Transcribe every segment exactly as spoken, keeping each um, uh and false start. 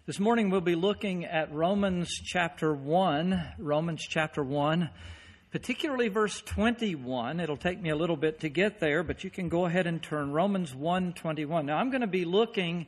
This morning we'll be looking at Romans chapter one, Romans chapter one, particularly verse twenty-one. It'll take me a little bit to get there, but you can go ahead and turn Romans one twenty-one. Now I'm going to be looking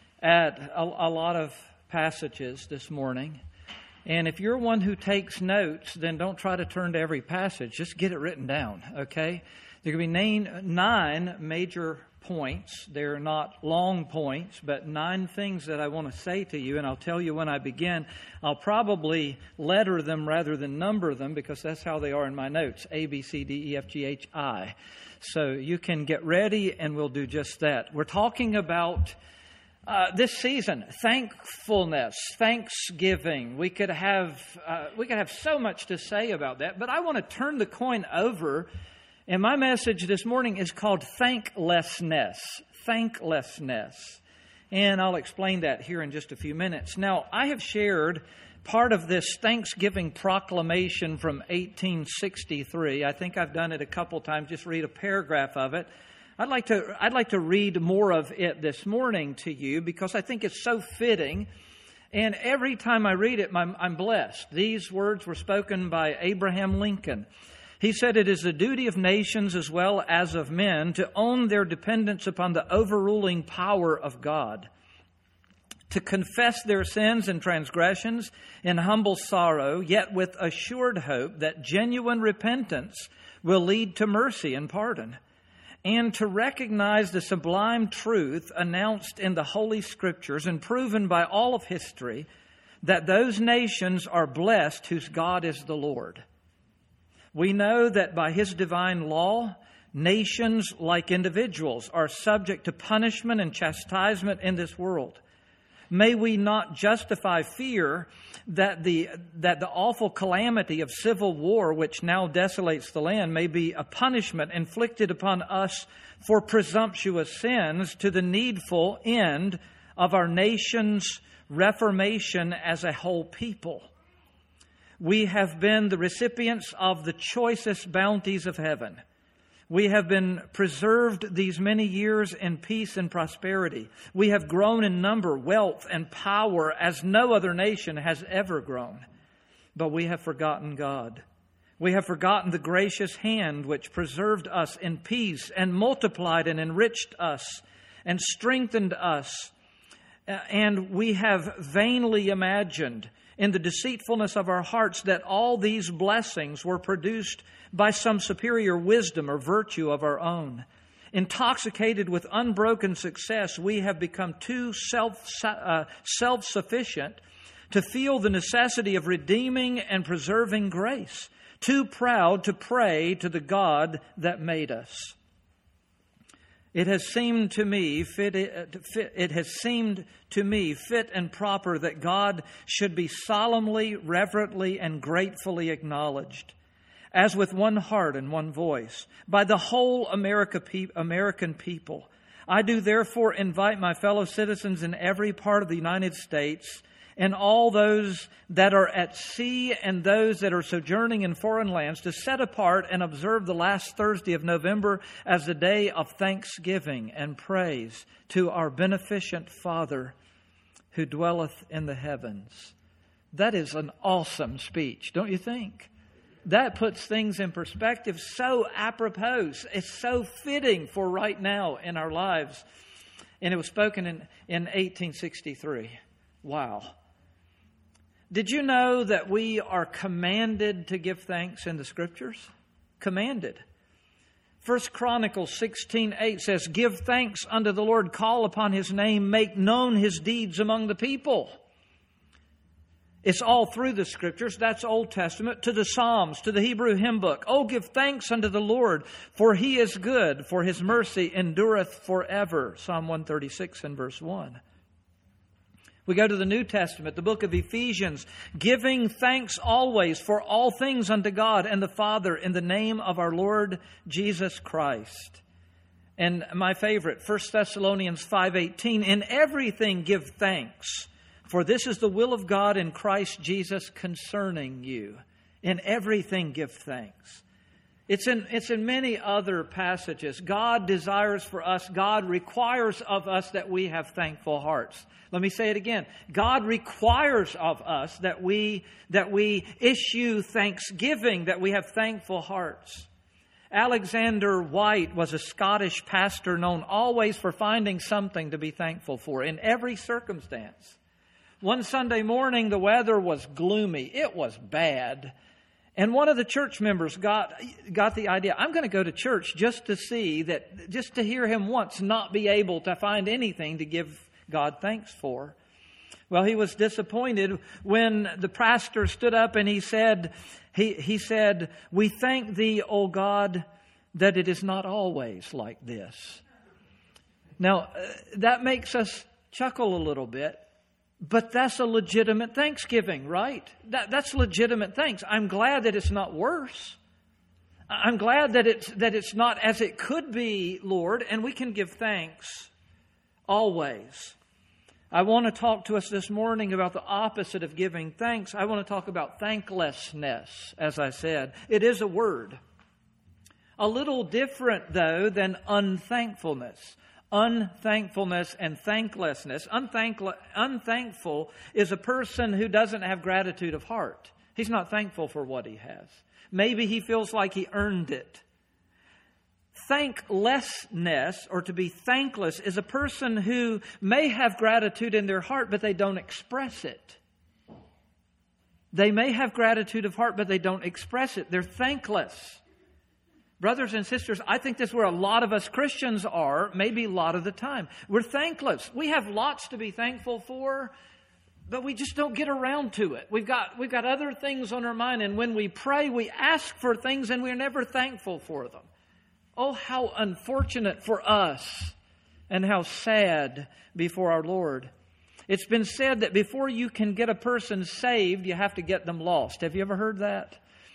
at a, a lot of passages this morning. And if you're one who takes notes, then don't try to turn to every passage. Just get it written down, okay? There will be nine, nine major points. They're not long points, but nine things that I want to say to you, and I'll tell you when I begin. I'll probably letter them rather than number them because that's how they are in my notes, A, B, C, D, E, F, G, H, I. So you can get ready, and we'll do just that. We're talking about uh, this season, thankfulness, thanksgiving. We could have uh, we could have so much to say about that, but I want to turn the coin over. And my message this morning is called Thanklessness. Thanklessness. And I'll explain that here in just a few minutes. Now, I have shared part of this Thanksgiving proclamation from eighteen sixty-three. I think I've done it a couple times. Just read a paragraph of it. I'd like to, I'd like to read more of it this morning to you because I think it's so fitting. And every time I read it, I'm, I'm blessed. These words were spoken by Abraham Lincoln. He said, "It is the duty of nations as well as of men to own their dependence upon the overruling power of God, to confess their sins and transgressions in humble sorrow, yet with assured hope that genuine repentance will lead to mercy and pardon, and to recognize the sublime truth announced in the Holy Scriptures and proven by all of history that those nations are blessed whose God is the Lord. We know that by His divine law, nations, like individuals, are subject to punishment and chastisement in this world. May we not justify fear that the that the awful calamity of civil war, which now desolates the land, may be a punishment inflicted upon us for presumptuous sins to the needful end of our nation's reformation as a whole people. We have been the recipients of the choicest bounties of heaven. We have been preserved these many years in peace and prosperity. We have grown in number, wealth, and power as no other nation has ever grown. But we have forgotten God. We have forgotten the gracious hand which preserved us in peace and multiplied and enriched us and strengthened us. And we have vainly imagined in the deceitfulness of our hearts that all these blessings were produced by some superior wisdom or virtue of our own. Intoxicated with unbroken success, we have become too self, uh, self-sufficient to feel the necessity of redeeming and preserving grace, too proud to pray to the God that made us. It has seemed to me fit, it has seemed to me fit and proper that God should be solemnly, reverently, and gratefully acknowledged, as with one heart and one voice, by the whole America, American people. I do therefore invite my fellow citizens in every part of the United States and all those that are at sea and those that are sojourning in foreign lands to set apart and observe the last Thursday of November as the day of thanksgiving and praise to our beneficent Father who dwelleth in the heavens." That is an awesome speech, don't you think? That puts things in perspective so apropos. It's so fitting for right now in our lives. And it was spoken in, in eighteen sixty-three. Wow. Did you know that we are commanded to give thanks in the Scriptures? Commanded. First Chronicles sixteen eight says, "Give thanks unto the Lord, call upon His name, make known His deeds among the people." It's all through the Scriptures. That's Old Testament, to the Psalms, to the Hebrew hymn book. "Oh, give thanks unto the Lord, for He is good, for His mercy endureth forever." Psalm one thirty-six and verse one. We go to the New Testament, the book of Ephesians, "Giving thanks always for all things unto God and the Father in the name of our Lord Jesus Christ." And my favorite, First Thessalonians five eighteen, "In everything give thanks, for this is the will of God in Christ Jesus concerning you." In everything give thanks. It's in, it's in many other passages. God desires for us, God requires of us that we have thankful hearts. Let me say it again. God requires of us that we, that we issue thanksgiving, that we have thankful hearts. Alexander White was a Scottish pastor known always for finding something to be thankful for in every circumstance. One Sunday morning, the weather was gloomy. It was bad. And one of the church members got got the idea, I'm going to go to church just to see that, just to hear him once not be able to find anything to give God thanks for. Well, he was disappointed when the pastor stood up and he said, he, he said, "We thank thee, O God, that it is not always like this." Now, uh, that makes us chuckle a little bit. But that's a legitimate thanksgiving, right? That, that's legitimate thanks. I'm glad that it's not worse. I'm glad that it's, that it's not as it could be, Lord, and we can give thanks always. I want to talk to us this morning about the opposite of giving thanks. I want to talk about thanklessness, as I said. It is a word. A little different, though, than unthankfulness. Unthankfulness and thanklessness. Unthankful, unthankful is a person who doesn't have gratitude of heart. He's not thankful for what he has. Maybe he feels like he earned it. Thanklessness, or to be thankless, is a person who may have gratitude in their heart, but they don't express it. They may have gratitude of heart, but they don't express it. They're thankless. Brothers and sisters, I think that's where a lot of us Christians are, maybe a lot of the time. We're thankless. We have lots to be thankful for, but we just don't get around to it. We've got, we've got other things on our mind, and when we pray, we ask for things, and we're never thankful for them. Oh, how unfortunate for us, and how sad before our Lord. It's been said that before you can get a person saved, you have to get them lost. Have you ever heard that?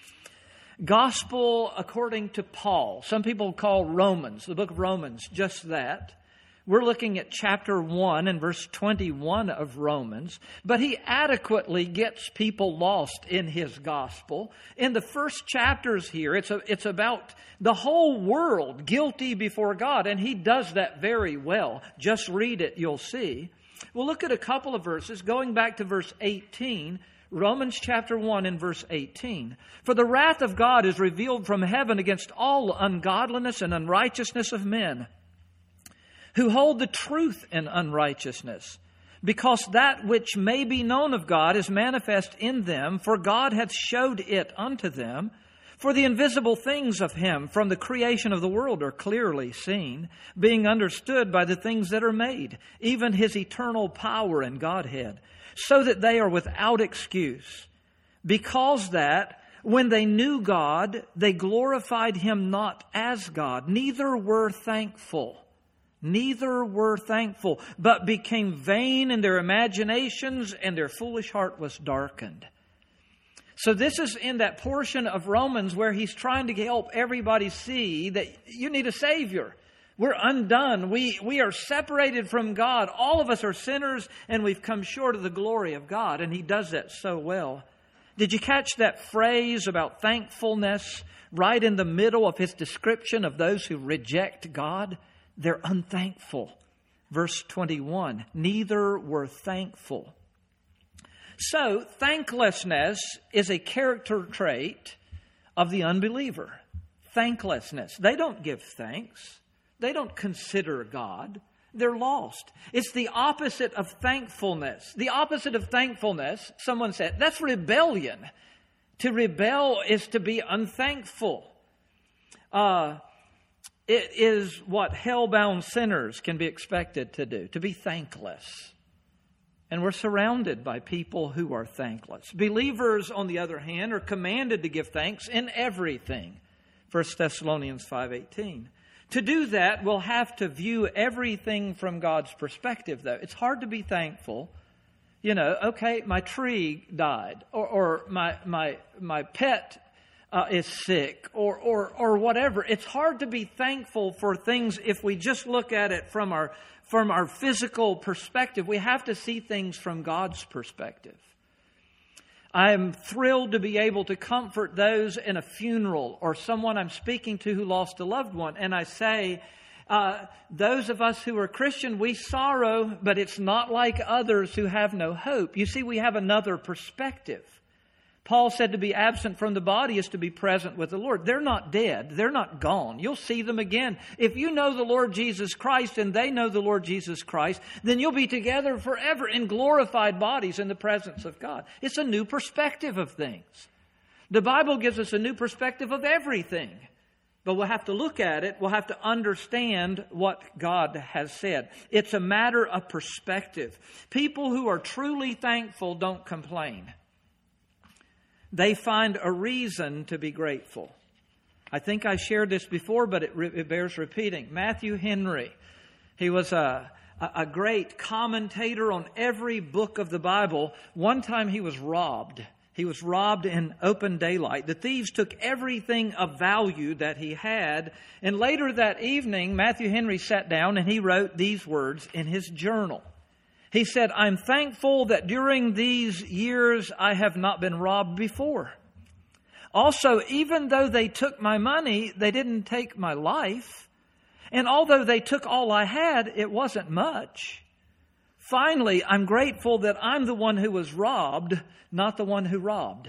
Gospel according to Paul. Some people call Romans, the book of Romans, just that. We're looking at chapter one and verse twenty-one of Romans. But he adequately gets people lost in his gospel. In the first chapters here, it's, a, it's about the whole world guilty before God. And he does that very well. Just read it, you'll see. We'll look at a couple of verses, going back to verse eighteen. Romans chapter one and verse eighteen. For the wrath of God is revealed from heaven against all ungodliness and unrighteousness of men, who hold the truth in unrighteousness, because that which may be known of God is manifest in them, for God hath showed it unto them. For the invisible things of him from the creation of the world are clearly seen, being understood by the things that are made, even his eternal power and Godhead, so that they are without excuse. Because that, when they knew God, they glorified him not as God, neither were thankful. Neither were thankful, but became vain in their imaginations, and their foolish heart was darkened. So this is in that portion of Romans where he's trying to help everybody see that you need a Savior. We're undone. We, we are separated from God. All of us are sinners, and we've come short of the glory of God. And he does that so well. Did you catch that phrase about thankfulness right in the middle of his description of those who reject God? They're unthankful. Verse twenty-one, neither were thankful. So, thanklessness is a character trait of the unbeliever. Thanklessness. They don't give thanks. They don't consider God. They're lost. It's the opposite of thankfulness. The opposite of thankfulness, someone said, that's rebellion. To rebel is to be unthankful. Uh, it is what hell-bound sinners can be expected to do, to be thankless. And we're surrounded by people who are thankless. Believers, on the other hand, are commanded to give thanks in everything. First Thessalonians five eighteen. To do that, we'll have to view everything from God's perspective, though. It's hard to be thankful. You know, okay, my tree died, or, or my my my pet uh, is sick, or or or whatever. It's hard to be thankful for things if we just look at it from our from our physical perspective. We have to see things from God's perspective. I am thrilled to be able to comfort those in a funeral or someone I'm speaking to who lost a loved one. And I say, uh, those of us who are Christian, we sorrow, but it's not like others who have no hope. You see, we have another perspective. Paul said to be absent from the body is to be present with the Lord. They're not dead. They're not gone. You'll see them again. If you know the Lord Jesus Christ and they know the Lord Jesus Christ, then you'll be together forever in glorified bodies in the presence of God. It's a new perspective of things. The Bible gives us a new perspective of everything. But we'll have to look at it. We'll have to understand what God has said. It's a matter of perspective. People who are truly thankful don't complain. They find a reason to be grateful. I think I shared this before, but it, re- it bears repeating. Matthew Henry, he was a, a great commentator on every book of the Bible. One time he was robbed. He was robbed in open daylight. The thieves took everything of value that he had. And later that evening, Matthew Henry sat down and he wrote these words in his journal. He said, I'm thankful that during these years I have not been robbed before. Also, even though they took my money, they didn't take my life. And although they took all I had, it wasn't much. Finally, I'm grateful that I'm the one who was robbed, not the one who robbed.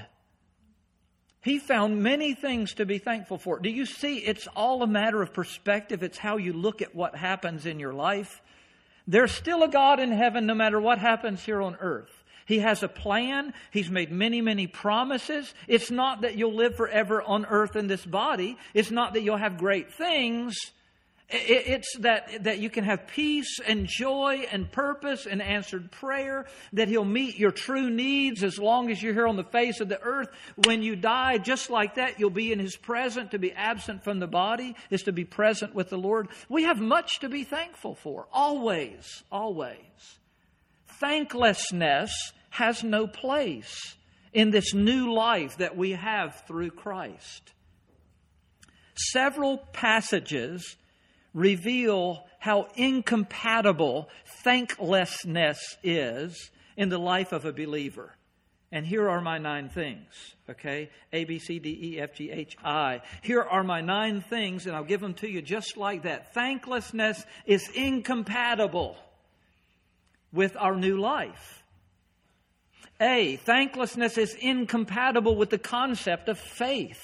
He found many things to be thankful for. Do you see? It's all a matter of perspective. It's how you look at what happens in your life. There's still a God in heaven no matter what happens here on earth. He has a plan. He's made many, many promises. It's not that you'll live forever on earth in this body. It's not that you'll have great things. It's that, that you can have peace and joy and purpose and answered prayer, that He'll meet your true needs as long as you're here on the face of the earth. When you die, just like that, you'll be in His presence. To be absent from the body is to be present with the Lord. We have much to be thankful for. Always, always. Thanklessness has no place in this new life that we have through Christ. Several passages reveal how incompatible thanklessness is in the life of a believer. And here are my nine things, okay? A, B, C, D, E, F, G, H, I. Here are my nine things, and I'll give them to you just like that. Thanklessness is incompatible with our new life. A, thanklessness is incompatible with the concept of faith.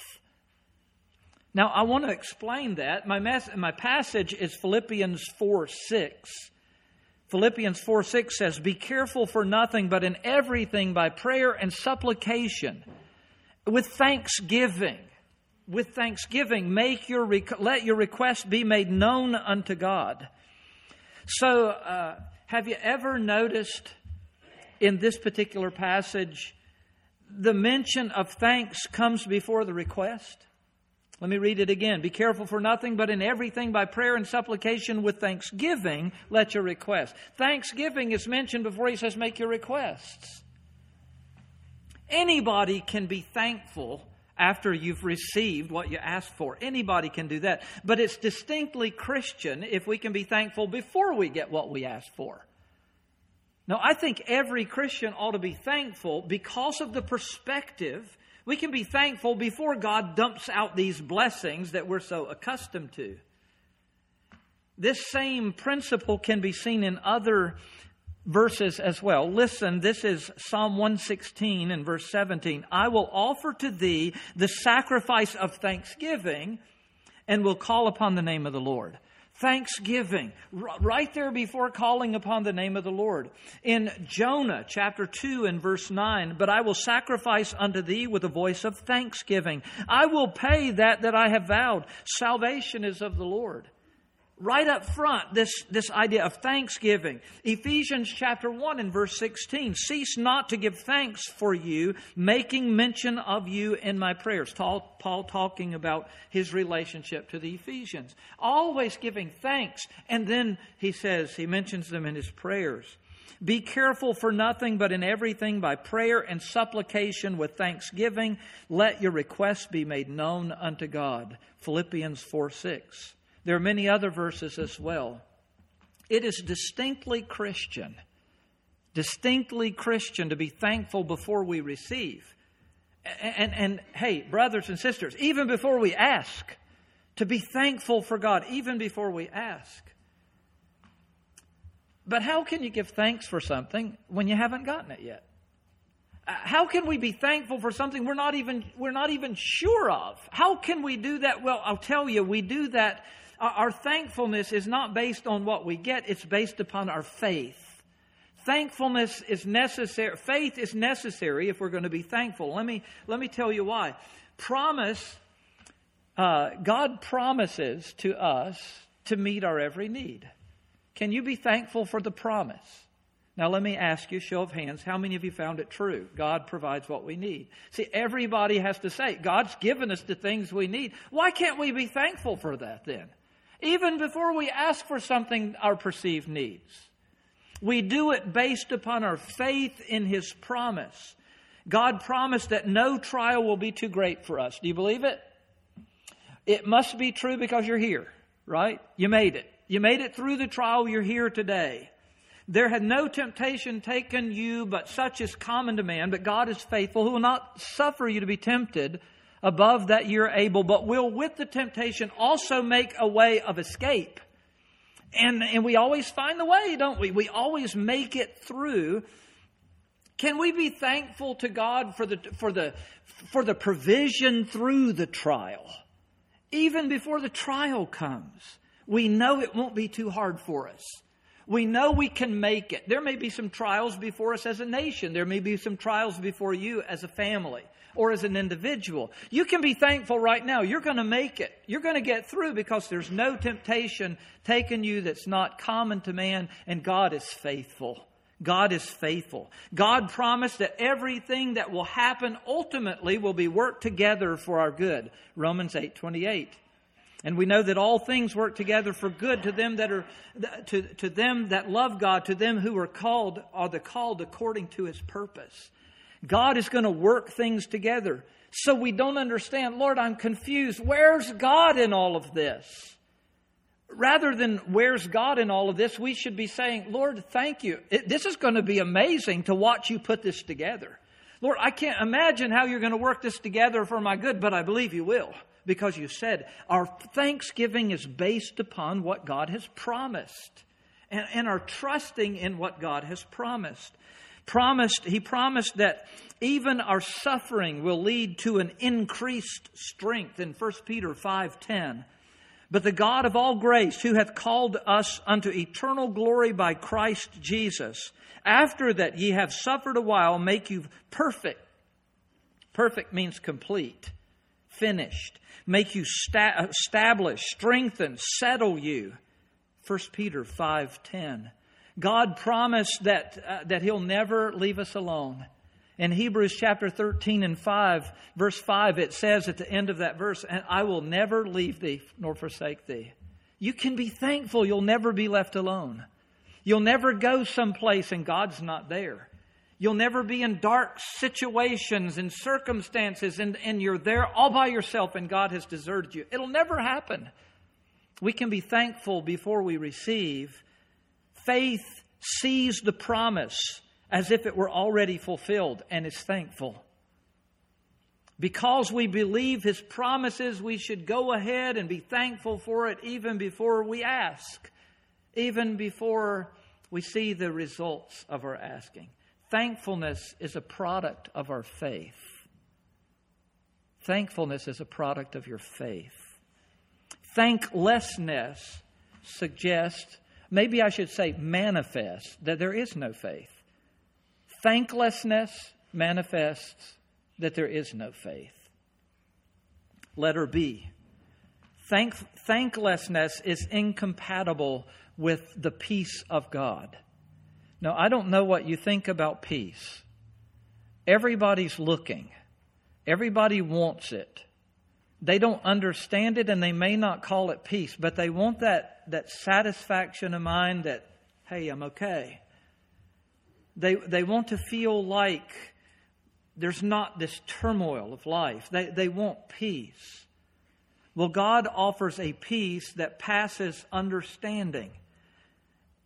Now, I want to explain that. My, mess, my passage is Philippians four six. Philippians four six says, be careful for nothing, but in everything by prayer and supplication, with thanksgiving. With thanksgiving, make your let your request be made known unto God. So, uh, have you ever noticed in this particular passage, the mention of thanks comes before the request? Let me read it again. Be careful for nothing, but in everything by prayer and supplication with thanksgiving, let your request. Thanksgiving is mentioned before he says make your requests. Anybody can be thankful after you've received what you asked for. Anybody can do that. But it's distinctly Christian if we can be thankful before we get what we asked for. Now, I think every Christian ought to be thankful because of the perspective. We can be thankful before God dumps out these blessings that we're so accustomed to. This same principle can be seen in other verses as well. Listen, this is Psalm one sixteen and verse seventeen. I will offer to thee the sacrifice of thanksgiving and will call upon the name of the Lord. Thanksgiving, right there before calling upon the name of the Lord. In Jonah chapter two and verse nine, but I will sacrifice unto thee with a voice of thanksgiving. I will pay that that I have vowed. Salvation is of the Lord. Right up front, this, this idea of thanksgiving. Ephesians chapter one and verse sixteen. Cease not to give thanks for you, making mention of you in my prayers. Paul, Paul talking about his relationship to the Ephesians. Always giving thanks. And then he says, he mentions them in his prayers. Be careful for nothing, but in everything by prayer and supplication with thanksgiving, let your requests be made known unto God. Philippians four six. There are many other verses as well. It is distinctly Christian Distinctly Christian to be thankful before we receive. And, and, and hey, brothers and sisters, even before we ask, to be thankful for God, even before we ask. But how can you give thanks for something when you haven't gotten it yet? How can we be thankful for something we're not even we're not even sure of? How can we do that? Well, I'll tell you, we do that. Our thankfulness is not based on what we get. It's based upon our faith. Thankfulness is necessary. Faith is necessary if we're going to be thankful. Let me let me tell you why. Promise, uh, God promises to us to meet our every need. Can you be thankful for the promise? Now let me ask you, show of hands, how many of you found it true? God provides what we need. See, everybody has to say, God's given us the things we need. Why can't we be thankful for that then? Even before we ask for something our perceived needs. We do it based upon our faith in His promise. God promised that no trial will be too great for us. Do you believe it? It must be true because you're here, right? You made it. You made it through the trial. You're here today. There had no temptation taken you, but such is common to man. But God is faithful, who will not suffer you to be tempted above that you're able, but will with the temptation also make a way of escape. And, and we always find the way, don't we? We always make it through. Can we be thankful to God for the, for the, for the provision through the trial? Even before the trial comes, we know it won't be too hard for us. We know we can make it. There may be some trials before us as a nation. There may be some trials before you as a family or as an individual. You can be thankful right now. You're going to make it. You're going to get through because there's no temptation taken you that's not common to man, and God is faithful. God is faithful. God promised that everything that will happen ultimately will be worked together for our good. Romans eight twenty-eight. And we know that all things work together for good to them that are to, to them that love God, to them who are called, are the called according to His purpose. God is going to work things together. So we don't understand, Lord, I'm confused. Where's God in all of this? Rather than where's God in all of this, we should be saying, Lord, thank you. It, this is going to be amazing to watch you put this together. Lord, I can't imagine how you're going to work this together for my good, but I believe you will. Because you said our thanksgiving is based upon what God has promised. And, and our trusting in what God has promised. Promised, He promised that even our suffering will lead to an increased strength in First Peter five ten. But the God of all grace, who hath called us unto eternal glory by Christ Jesus, after that ye have suffered a while, make you perfect. Perfect means complete, finished. Make you sta- establish, strengthen, settle you. First Peter five ten. God promised that uh, that He'll never leave us alone. In Hebrews chapter thirteen and five, verse five, it says at the end of that verse, and I will never leave thee nor forsake thee. You can be thankful you'll never be left alone. You'll never go someplace and God's not there. You'll never be in dark situations and circumstances and, and you're there all by yourself and God has deserted you. It'll never happen. We can be thankful before we receive. Faith sees the promise as if it were already fulfilled and is thankful. Because we believe His promises, we should go ahead and be thankful for it even before we ask. Even before we see the results of our asking. Thankfulness is a product of our faith. Thankfulness is a product of your faith. Thanklessness suggests, maybe I should say manifests, that there is no faith. Thanklessness manifests that there is no faith. Letter B. Thank, thanklessness is incompatible with the peace of God. Now, I don't know what you think about peace. Everybody's looking. Everybody wants it. They don't understand it and they may not call it peace, but they want that, that satisfaction of mind that, hey, I'm okay. They, they want to feel like there's not this turmoil of life. They, they want peace. Well, God offers a peace that passes understanding.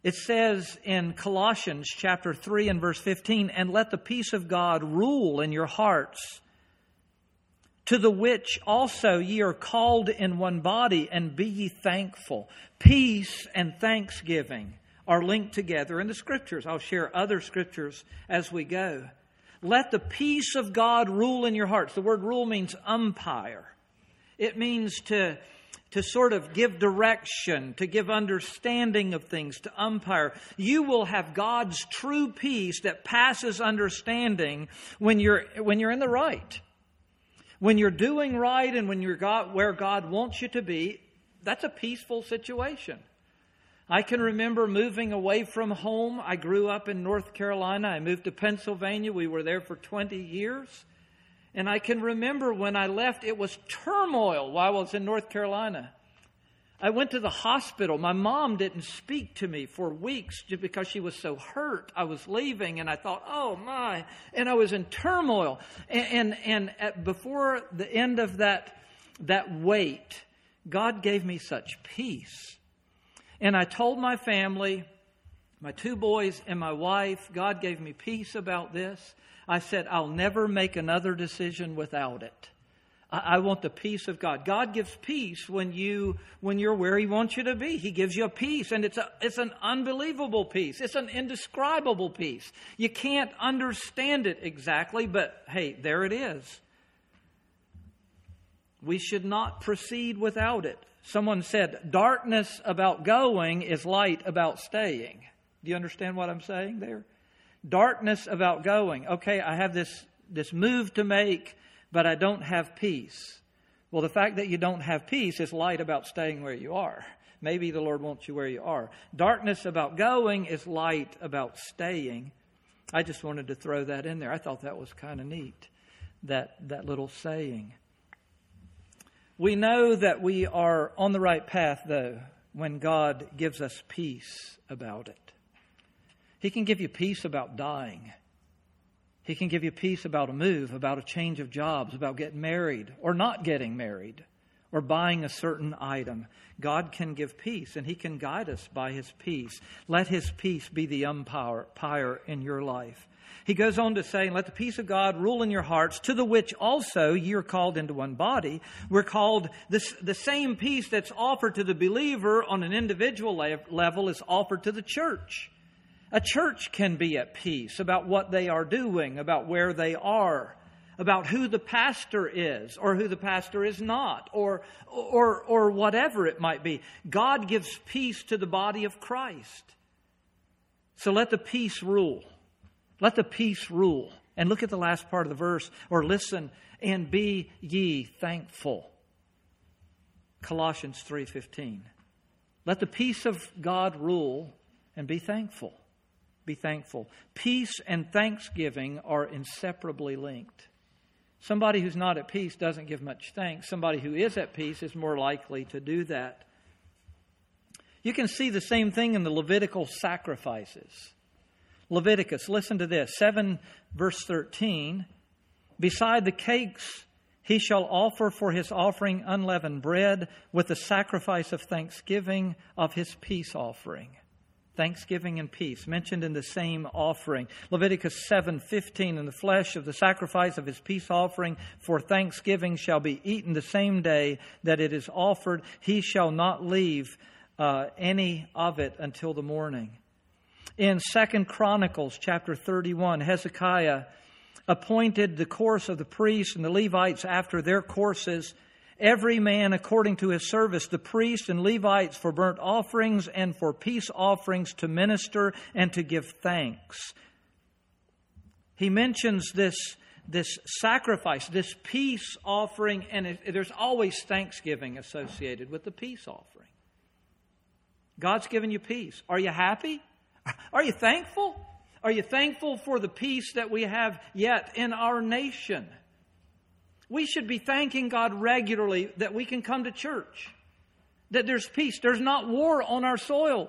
It says in Colossians chapter three and verse fifteen, "And let the peace of God rule in your hearts, to the which also ye are called in one body, and be ye thankful." Peace and thanksgiving are linked together in the Scriptures. I'll share other Scriptures as we go. Let the peace of God rule in your hearts. The word rule means umpire. It means to, to sort of give direction, to give understanding of things, to umpire. You will have God's true peace that passes understanding when you're, when you're in the right. When you're doing right and when you're God, where God wants you to be, that's a peaceful situation. I can remember moving away from home. I grew up in North Carolina. I moved to Pennsylvania. We were there for twenty years. And I can remember when I left, it was turmoil while I was in North Carolina. I went to the hospital. My mom didn't speak to me for weeks just because she was so hurt. I was leaving and I thought, oh my, and I was in turmoil. And, and, and at, before the end of that, that wait, God gave me such peace. And I told my family, my two boys and my wife, God gave me peace about this. I said, I'll never make another decision without it. I, I want the peace of God. God gives peace when you when you're where He wants you to be. He gives you a peace, and it's a it's an unbelievable peace. It's an indescribable peace. You can't understand it exactly, but hey, there it is. We should not proceed without it. Someone said, darkness about going is light about staying. Do you understand what I'm saying there? Darkness about going. Okay, I have this, this move to make, but I don't have peace. Well, the fact that you don't have peace is light about staying where you are. Maybe the Lord wants you where you are. Darkness about going is light about staying. I just wanted to throw that in there. I thought that was kind of neat, that, that little saying. We know that we are on the right path, though, when God gives us peace about it. He can give you peace about dying. He can give you peace about a move, about a change of jobs, about getting married or not getting married or buying a certain item. God can give peace, and He can guide us by His peace. Let His peace be the umpire in your life. He goes on to say, let the peace of God rule in your hearts, to the which also ye are called into one body. We're called, this, the same peace that's offered to the believer on an individual level is offered to the church. A church can be at peace about what they are doing, about where they are, about who the pastor is or who the pastor is not, or, or, or whatever it might be. God gives peace to the body of Christ. So let the peace rule. Let the peace rule. And look at the last part of the verse, or listen, and be ye thankful. Colossians three fifteen. Let the peace of God rule and be thankful. Be thankful. Peace and thanksgiving are inseparably linked. Somebody who's not at peace doesn't give much thanks. Somebody who is at peace is more likely to do that. You can see the same thing in the Levitical sacrifices. Leviticus, listen to this, seven verse thirteen. Beside the cakes he shall offer for his offering unleavened bread with the sacrifice of thanksgiving of his peace offering. Thanksgiving and peace mentioned in the same offering. Leviticus seven fifteen, and the flesh of the sacrifice of his peace offering for thanksgiving shall be eaten the same day that it is offered. He shall not leave uh, any of it until the morning. In Second Chronicles chapter thirty-one, Hezekiah appointed the course of the priests and the Levites after their courses, every man according to his service, the priests and Levites for burnt offerings and for peace offerings to minister and to give thanks. He mentions this, this sacrifice, this peace offering, and it, there's always thanksgiving associated with the peace offering. God's given you peace. Are you happy? Are you thankful? Are you thankful for the peace that we have yet in our nation? We should be thanking God regularly that we can come to church, that there's peace. There's not war on our soils.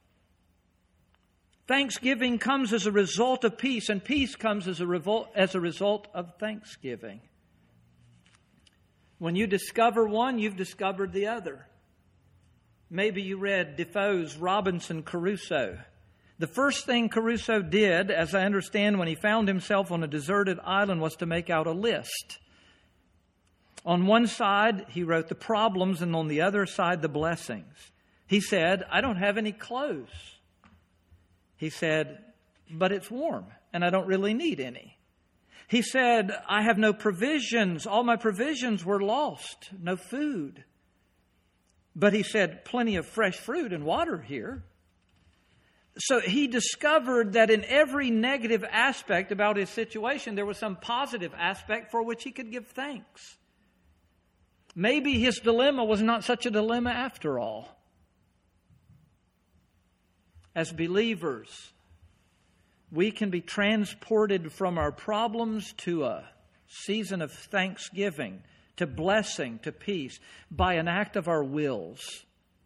Thanksgiving comes as a result of peace, and peace comes as a, revol- as a result of thanksgiving. When you discover one, you've discovered the other. Maybe you read Defoe's Robinson Crusoe. The first thing Crusoe did, as I understand, when he found himself on a deserted island was to make out a list. On one side, he wrote the problems, and on the other side, the blessings. He said, I don't have any clothes. He said, but it's warm, and I don't really need any. He said, I have no provisions. All my provisions were lost. No food. But he said, plenty of fresh fruit and water here. So he discovered that in every negative aspect about his situation, there was some positive aspect for which he could give thanks. Maybe his dilemma was not such a dilemma after all. As believers, we can be transported from our problems to a season of thanksgiving, to blessing, to peace, by an act of our wills.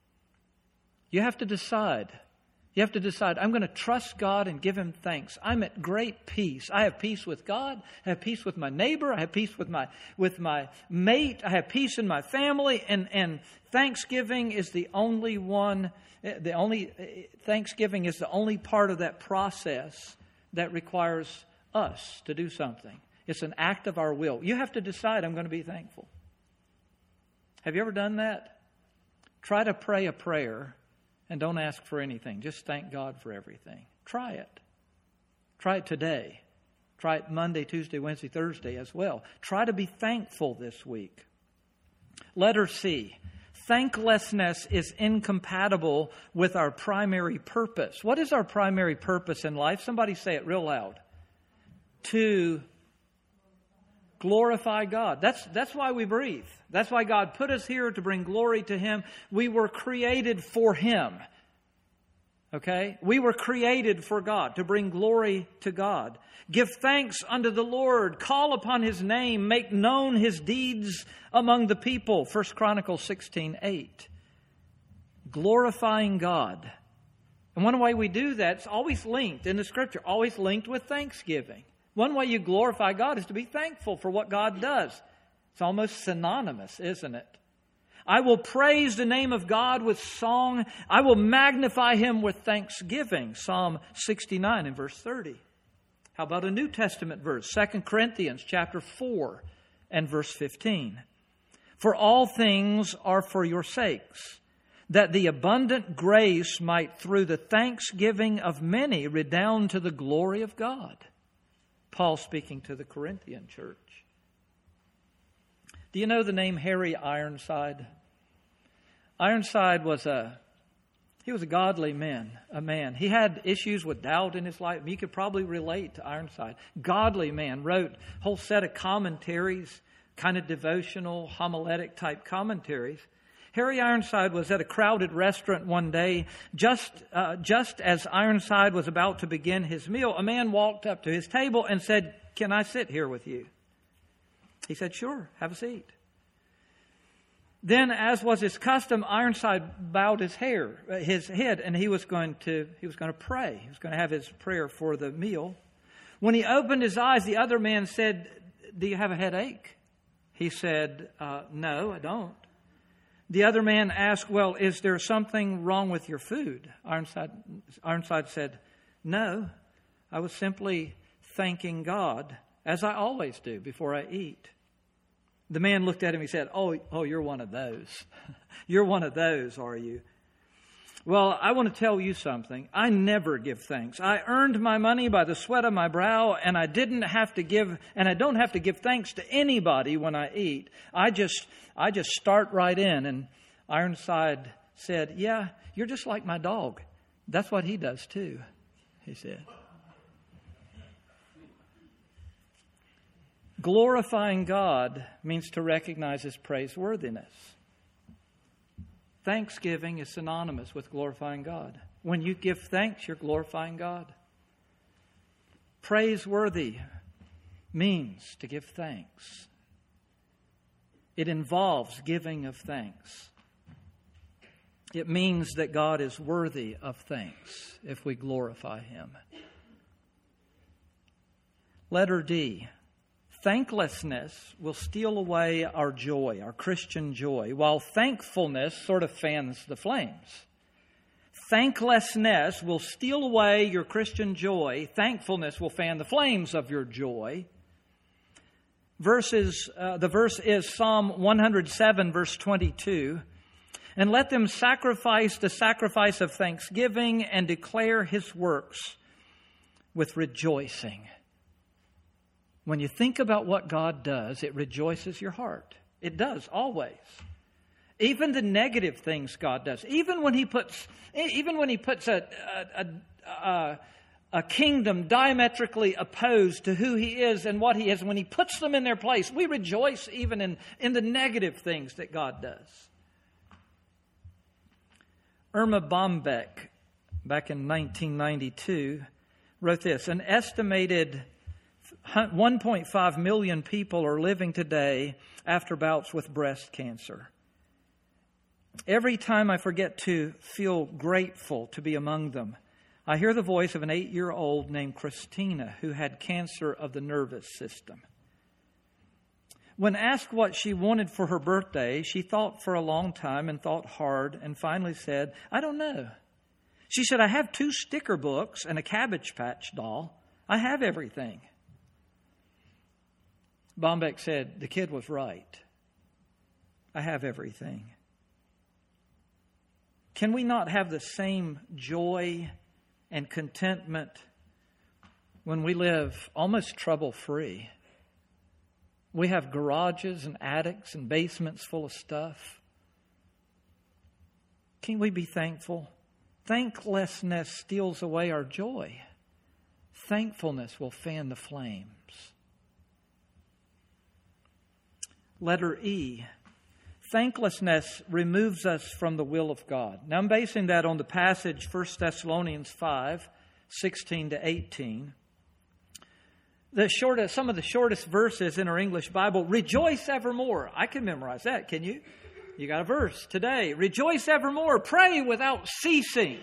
You have to decide. You have to decide, I'm going to trust God and give Him thanks. I'm at great peace. I have peace with God. I have peace with my neighbor. I have peace with my with my mate. I have peace in my family. And, and thanksgiving is the only one, the only, thanksgiving is the only part of that process that requires us to do something. It's an act of our will. You have to decide, I'm going to be thankful. Have you ever done that? Try to pray a prayer and don't ask for anything. Just thank God for everything. Try it. Try it today. Try it Monday, Tuesday, Wednesday, Thursday as well. Try to be thankful this week. Letter C. Thanklessness is incompatible with our primary purpose. What is our primary purpose in life? Somebody say it real loud. To glorify God. That's, that's why we breathe. That's why God put us here, to bring glory to Him. We were created for Him. Okay? We were created for God, to bring glory to God. Give thanks unto the Lord. Call upon His name. Make known His deeds among the people. First Chronicles sixteen eight. Glorifying God. And one way we do that, it's always linked in the Scripture, always linked with thanksgiving. One way you glorify God is to be thankful for what God does. It's almost synonymous, isn't it? I will praise the name of God with song. I will magnify Him with thanksgiving. Psalm sixty-nine and verse thirty. How about a New Testament verse? Second Corinthians chapter four and verse fifteen. For all things are for your sakes, that the abundant grace might through the thanksgiving of many redound to the glory of God. Paul speaking to the Corinthian church. Do you know the name Harry Ironside? Ironside was a, he was a godly man, a man. He had issues with doubt in his life. You could probably relate to Ironside. Godly man, wrote a whole set of commentaries, kind of devotional, homiletic type commentaries. Harry Ironside was at a crowded restaurant one day. Just, uh, just as Ironside was about to begin his meal, a man walked up to his table and said, "Can I sit here with you?" He said, "Sure, have a seat." Then, as was his custom, Ironside bowed his hair, his head, and he was going to he was going to pray. He was going to have his prayer for the meal. When he opened his eyes, the other man said, "Do you have a headache?" He said, uh, "No, I don't." The other man asked, "Well, is there something wrong with your food?" Ironside, Ironside said, "No, I was simply thanking God, as I always do before I eat." The man looked at him and he said, oh, oh, you're one of those. You're one of those, are you? Well, I want to tell you something. I never give thanks. I earned my money by the sweat of my brow, and I didn't have to give, and I don't have to give thanks to anybody when I eat. I just, I just start right in. And Ironside said, "Yeah, you're just like my dog. That's what he does too," he said. Glorifying God means to recognize His praiseworthiness. Thanksgiving is synonymous with glorifying God. When you give thanks, you're glorifying God. Praiseworthy means to give thanks. It involves giving of thanks. It means that God is worthy of thanks if we glorify Him. Letter D. Thanklessness will steal away our joy, our Christian joy, while thankfulness sort of fans the flames. Thanklessness will steal away your Christian joy. Thankfulness will fan the flames of your joy. Verses, uh, the verse is Psalm one hundred seven, verse twenty-two. And let them sacrifice the sacrifice of thanksgiving and declare His works with rejoicing. When you think about what God does, it rejoices your heart. It does, always. Even the negative things God does. Even when He puts, even when He puts a, a, a, a kingdom diametrically opposed to who He is and what He is, when He puts them in their place, we rejoice even in, in the negative things that God does. Irma Bombeck, back in nineteen ninety-two, wrote this: an estimated one point five million people are living today after bouts with breast cancer. Every time I forget to feel grateful to be among them, I hear the voice of an eight-year-old named Christina who had cancer of the nervous system. When asked what she wanted for her birthday, she thought for a long time and thought hard and finally said, I don't know. She said, I have two sticker books and a Cabbage Patch doll. I have everything. Bombeck said, the kid was right. I have everything. Can we not have the same joy and contentment when we live almost trouble-free? We have garages and attics and basements full of stuff. Can we be thankful? Thanklessness steals away our joy. Thankfulness will fan the flames. Letter E. Thanklessness removes us from the will of God. Now I'm basing that on the passage First Thessalonians five, sixteen to eighteen. The shortest, some of the shortest verses in our English Bible. Rejoice evermore. I can memorize that, can you? You got a verse today. Rejoice evermore. Pray without ceasing.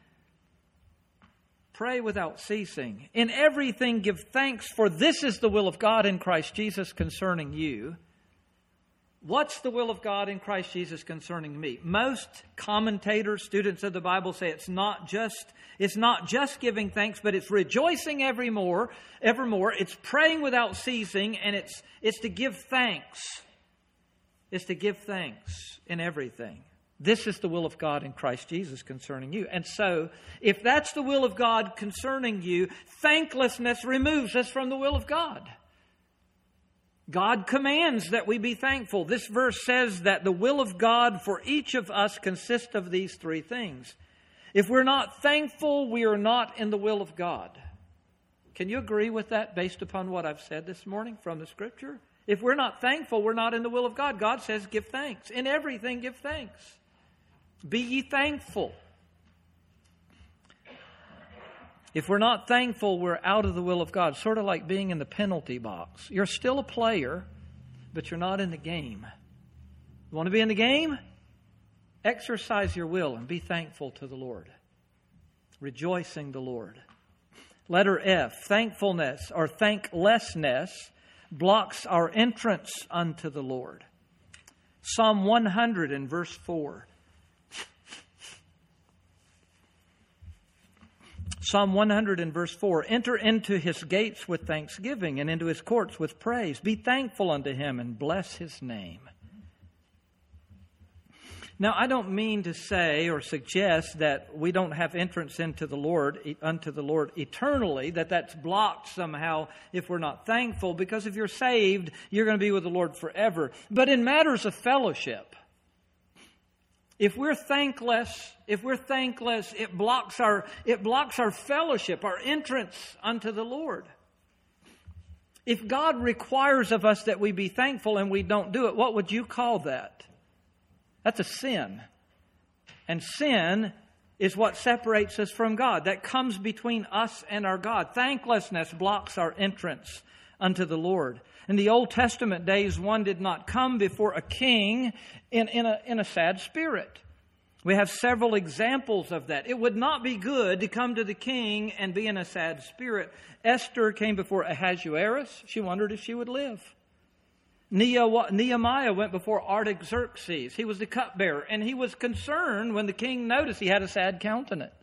Pray without ceasing. In everything give thanks, for this is the will of God in Christ Jesus concerning you. What's the will of God in Christ Jesus concerning me? Most commentators, students of the Bible say it's not just it's not just giving thanks, but it's rejoicing evermore, evermore. It's praying without ceasing, and it's it's to give thanks. It's to give thanks in everything. This is the will of God in Christ Jesus concerning you. And so, if that's the will of God concerning you, thanklessness removes us from the will of God. God commands that we be thankful. This verse says that the will of God for each of us consists of these three things. If we're not thankful, we are not in the will of God. Can you agree with that based upon what I've said this morning from the Scripture? If we're not thankful, we're not in the will of God. God says give thanks. In everything, give thanks. Be ye thankful. If we're not thankful, we're out of the will of God. Sort of like being in the penalty box. You're still a player, but you're not in the game. You want to be in the game? Exercise your will and be thankful to the Lord. Rejoicing the Lord. Letter F, thankfulness or thanklessness blocks our entrance unto the Lord. Psalm one hundred and verse four. Psalm one hundred and verse four, enter into His gates with thanksgiving and into His courts with praise. Be thankful unto Him and bless His name. Now, I don't mean to say or suggest that we don't have entrance into the Lord, unto the Lord eternally, that that's blocked somehow if we're not thankful, because if you're saved, you're going to be with the Lord forever. But in matters of fellowship, If we're thankless, if we're thankless, it blocks our it blocks our fellowship, our entrance unto the Lord. If God requires of us that we be thankful and we don't do it, what would you call that? That's a sin. And sin is what separates us from God. That comes between us and our God. Thanklessness blocks our entrance unto the Lord. In the Old Testament days, one did not come before a king in, in, a, in a sad spirit. We have several examples of that. It would not be good to come to the king and be in a sad spirit. Esther came before Ahasuerus. She wondered if she would live. Nehemiah went before Artaxerxes. He was the cupbearer, and he was concerned when the king noticed he had a sad countenance.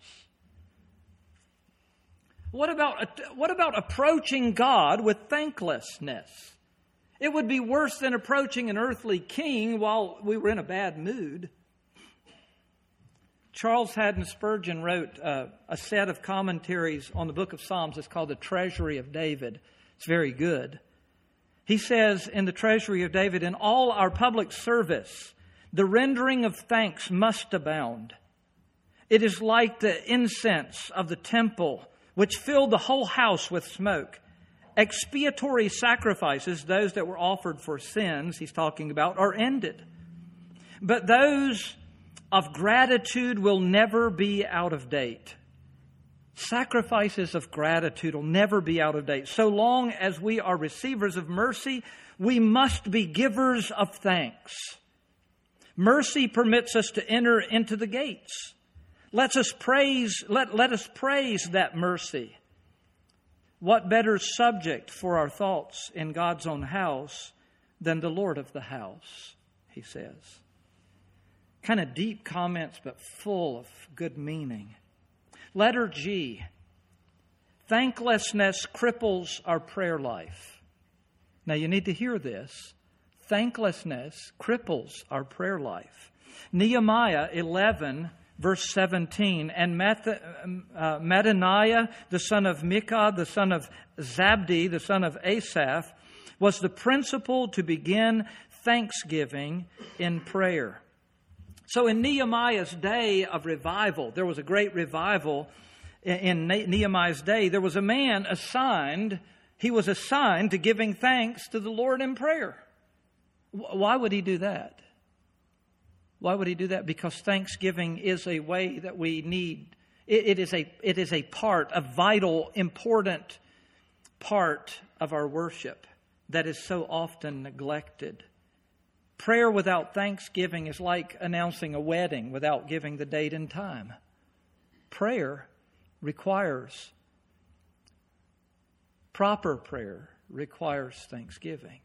What about, what about approaching God with thanklessness? It would be worse than approaching an earthly king while we were in a bad mood. Charles Haddon Spurgeon wrote uh, a set of commentaries on the book of Psalms. It's called The Treasury of David. It's very good. He says in The Treasury of David, in all our public service, the rendering of thanks must abound. It is like the incense of the temple, which filled the whole house with smoke. Expiatory sacrifices, those that were offered for sins, he's talking about, are ended. But those of gratitude will never be out of date. Sacrifices of gratitude will never be out of date. So long as we are receivers of mercy, we must be givers of thanks. Mercy permits us to enter into the gates. Let us praise, let, let us praise that mercy. What better subject for our thoughts in God's own house than the Lord of the house, he says. Kind of deep comments, but full of good meaning. Letter G. Thanklessness cripples our prayer life. Now you need to hear this. Thanklessness cripples our prayer life. Nehemiah eleven, verse seventeen. And Math- uh, Mattaniah, the son of Micah, the son of Zabdi, the son of Asaph, was the principal to begin thanksgiving in prayer. So in Nehemiah's day of revival, there was a great revival in Nehemiah's day. There was a man assigned, he was assigned to giving thanks to the Lord in prayer. Why would he do that? Why would he do that? Because thanksgiving is a way that we need. It, it is a, it is a part, a vital, important part of our worship that is so often neglected. Prayer without thanksgiving is like announcing a wedding without giving the date and time. Prayer requires, proper prayer requires thanksgiving.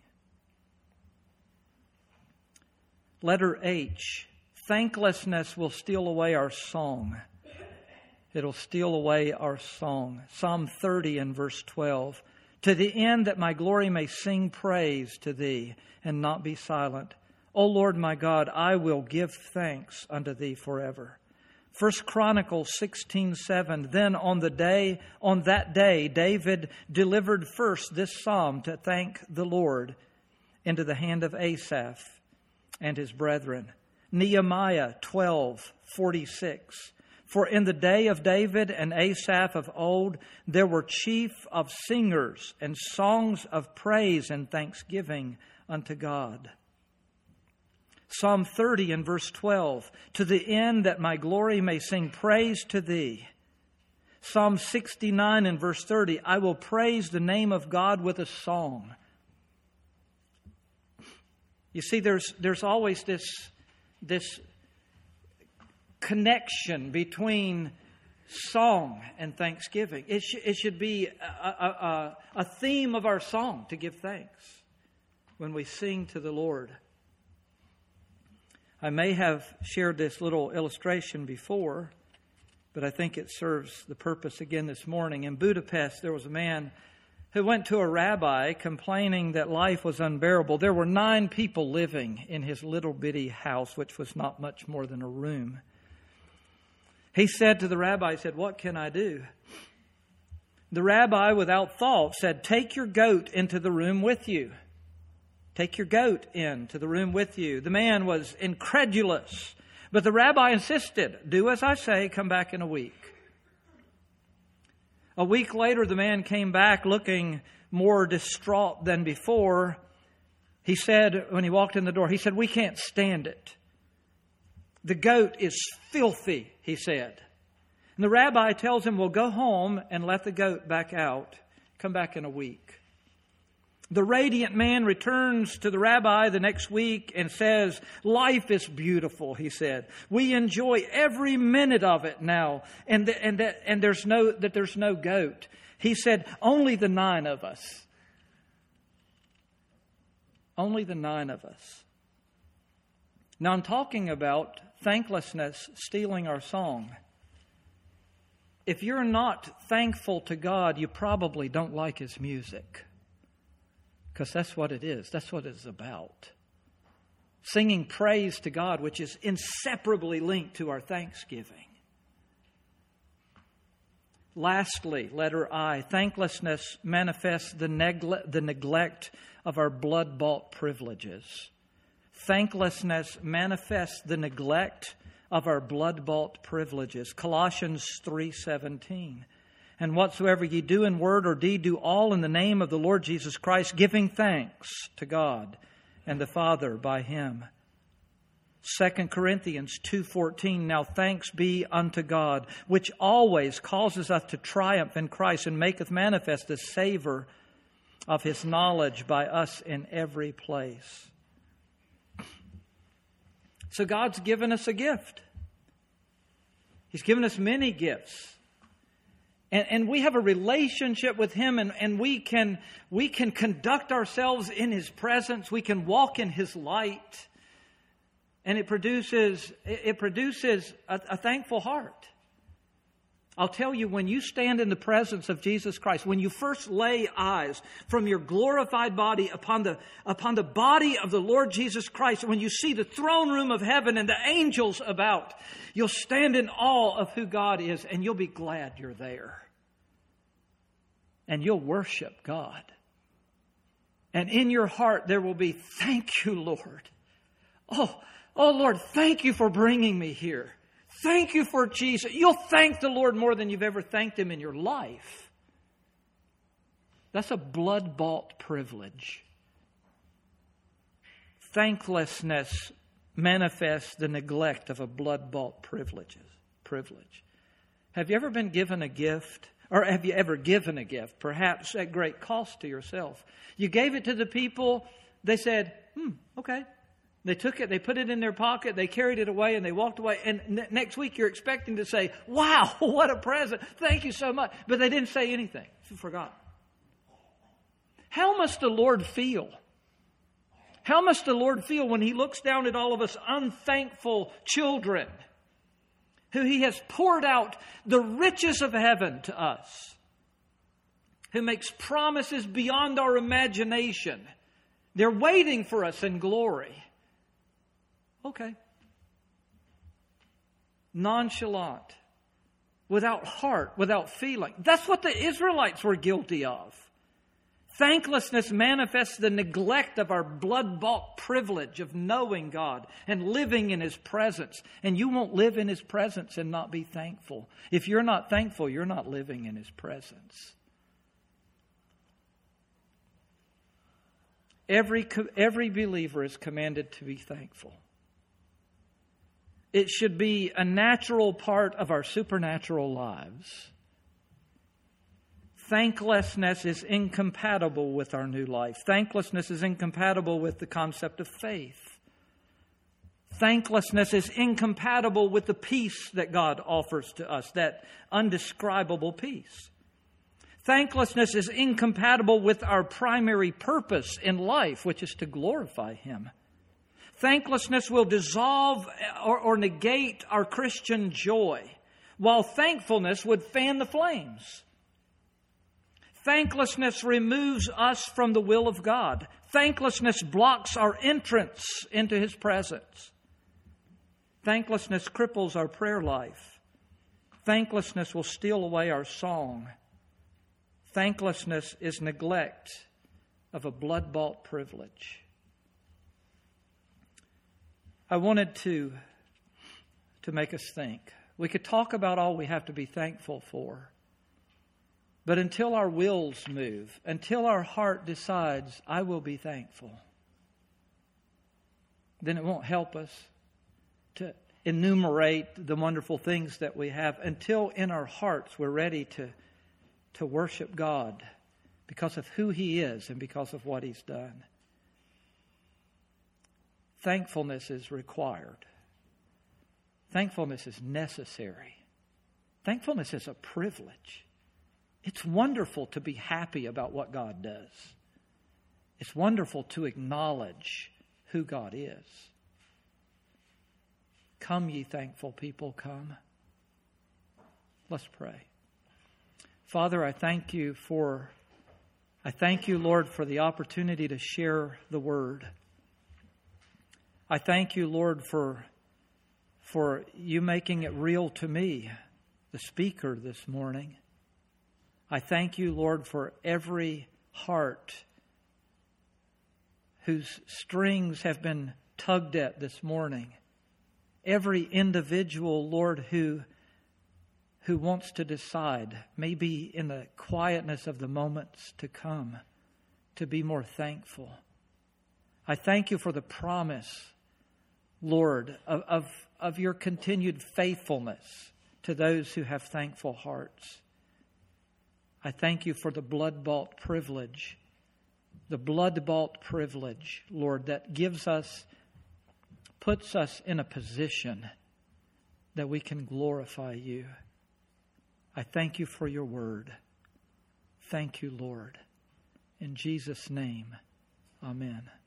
Letter H. Thanklessness will steal away our song. It'll steal away our song. Psalm thirty and verse twelve. To the end that my glory may sing praise to thee and not be silent. O Lord my God, I will give thanks unto thee forever. First Chronicles sixteen seven. Then on the day, on that day, David delivered first this psalm to thank the Lord into the hand of Asaph and his brethren. Nehemiah twelve forty-six. For in the day of David and Asaph of old, there were chief of singers and songs of praise and thanksgiving unto God. Psalm thirty and verse twelve, to the end that my glory may sing praise to thee. Psalm sixty-nine and verse thirty, I will praise the name of God with a song. You see, there's there's always this, this connection between song and thanksgiving. It, sh- it should be a, a, a theme of our song to give thanks when we sing to the Lord. I may have shared this little illustration before, but I think it serves the purpose again this morning. In Budapest, there was a man who went to a rabbi complaining that life was unbearable. There were nine people living in his little bitty house, which was not much more than a room. He said to the rabbi, he said, what can I do? The rabbi, without thought, said, take your goat into the room with you. Take your goat into the room with you. The man was incredulous, but the rabbi insisted, do as I say, come back in a week. A week later, the man came back looking more distraught than before. He said, when he walked in the door, he said, we can't stand it. The goat is filthy, he said. And the rabbi tells him, well, go home and let the goat back out. Come back in a week. The radiant man returns to the rabbi the next week and says, life is beautiful, he said. We enjoy every minute of it now. And, th- and, that, and there's no, that there's no goat. He said, only the nine of us. Only the nine of us. Now I'm talking about thanklessness stealing our song. If you're not thankful to God, you probably don't like His music. Because that's what it is. That's what it's about. Singing praise to God, which is inseparably linked to our thanksgiving. Lastly, letter I, thanklessness manifests the, negle- the neglect of our blood-bought privileges. Thanklessness manifests the neglect of our blood-bought privileges. Colossians three seventeen. And whatsoever ye do in word or deed, do all in the name of the Lord Jesus Christ, giving thanks to God and the Father by Him. Second Corinthians two fourteen, now thanks be unto God, which always causes us to triumph in Christ and maketh manifest the savor of His knowledge by us in every place. So God's given us a gift. He's given us many gifts. And, and we have a relationship with Him, and, and we can we can conduct ourselves in His presence. We can walk in His light. And it produces it produces a, a thankful heart. I'll tell you, when you stand in the presence of Jesus Christ, when you first lay eyes from your glorified body upon the, upon the body of the Lord Jesus Christ, when you see the throne room of heaven and the angels about, you'll stand in awe of who God is, and you'll be glad you're there. And you'll worship God. And in your heart there will be, thank you, Lord. Oh, oh Lord, thank you for bringing me here. Thank you for Jesus. You'll thank the Lord more than you've ever thanked Him in your life. That's a blood-bought privilege. Thanklessness manifests the neglect of a blood-bought privilege. Privilege. Have you ever been given a gift? Or have you ever given a gift, perhaps at great cost to yourself? You gave it to the people. They said, hmm, okay. They took it, they put it in their pocket, they carried it away, and they walked away. And n- next week you're expecting to say, wow, what a present. Thank you so much. But they didn't say anything. You forgot. How must the Lord feel? How must the Lord feel when He looks down at all of us unthankful children who He has poured out the riches of heaven to us, who makes promises beyond our imagination? They're waiting for us in glory. Okay. Nonchalant, without heart, without feeling. That's what the Israelites were guilty of. Thanklessness manifests the neglect of our blood-bought privilege of knowing God and living in His presence. And you won't live in His presence and not be thankful. If you're not thankful, you're not living in His presence. Every, every believer is commanded to be thankful. It should be a natural part of our supernatural lives. Thanklessness is incompatible with our new life. Thanklessness is incompatible with the concept of faith. Thanklessness is incompatible with the peace that God offers to us, that undescribable peace. Thanklessness is incompatible with our primary purpose in life, which is to glorify Him. Thanklessness will dissolve or, or negate our Christian joy, while thankfulness would fan the flames. Thanklessness removes us from the will of God. Thanklessness blocks our entrance into His presence. Thanklessness cripples our prayer life. Thanklessness will steal away our song. Thanklessness is neglect of a blood-bought privilege. I wanted to, to make us think. We could talk about all we have to be thankful for. But until our wills move, until our heart decides, I will be thankful, then it won't help us to enumerate the wonderful things that we have until in our hearts we're ready to, to worship God because of who He is and because of what He's done. Thankfulness is required. Thankfulness is necessary. Thankfulness is a privilege. It's wonderful to be happy about what God does. It's wonderful to acknowledge who God is. Come, ye thankful people, come. Let's pray. Father, I thank you for, I thank you, Lord, for the opportunity to share the word. I thank you, Lord, for, for you making it real to me, the speaker this morning. I thank you, Lord, for every heart whose strings have been tugged at this morning. Every individual, Lord, who, who wants to decide, maybe in the quietness of the moments to come, to be more thankful. I thank you for the promise, Lord, of, of, of your continued faithfulness to those who have thankful hearts. I thank you for the blood-bought privilege, the blood-bought privilege, Lord, that gives us, puts us in a position that we can glorify you. I thank you for your word. Thank you, Lord. In Jesus' name, amen.